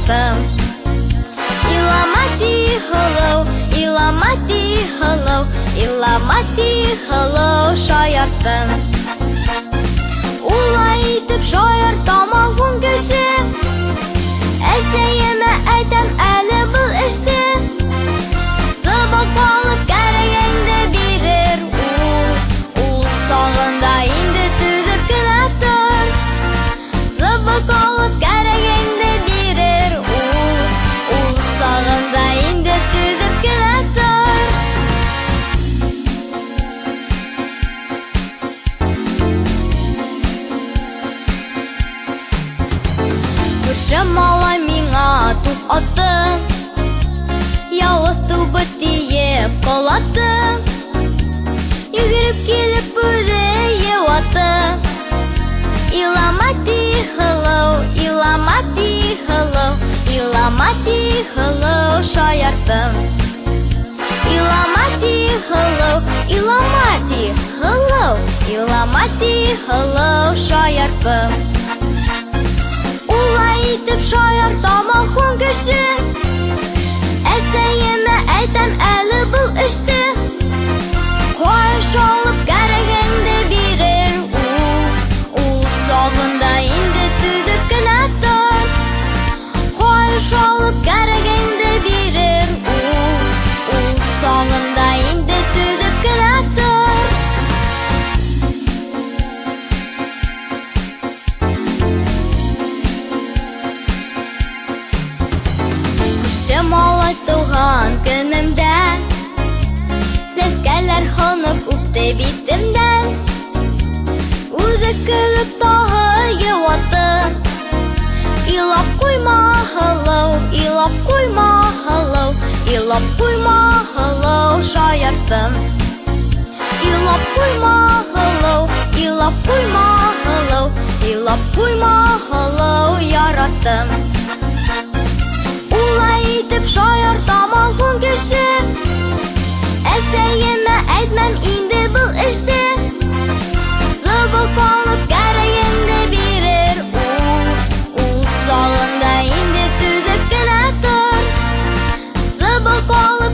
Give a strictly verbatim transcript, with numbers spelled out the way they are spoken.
шаяртым. Илама тихолоу, илама тихолоу, илама тихолоу, шаяртым. Улай итеп шаяртам алган кеше, әсәемә әйтәм әле был эште. Сыбак алып кәрәгәңдә бирер ул, ул сагында инде түзеп кенә тор. Сыбак алып кәрәгәңдә бирер ул, ул сагында инде түзеп кенә тор. Күрше малай миңа туп атты, явыз тубы тиеп калатты. Йөгереп килеп үзе юатты. Илама тихолоу, илама тихолоу, илама тихолоу, шаяртым. Илама тихолоу, илама тихолоу, илама тихолоу, шаяртым. Улай итеп шаяртам алган кеше, әсәемә әйтәм әле был эште. Кайш алып кәрәгәңдә бирер ул, ул сагында инде түзеп кенә тор. Кайш алып кәрәгәңдә бирер ул, ул сагында инде түзеп кенә тор. Күрше малай туган көнемдә, сәскәләр хонып үпте битемдән. Үзе көлеп тагы юатты. Илап куйма һылыу, илап куйма һылыу, илап куйма һылыу, шаяртым. Илап куйма һылыу, илап куйма һылыу, илап куйма һылыу, яраттым. Улай итеп шаяртам алган кеше, әсәемә әйтмәм инде был эште. Сыбак алып кәрәгәңдә бирер ул, ул сагында инде түзеп кенә тор. Сыбак алып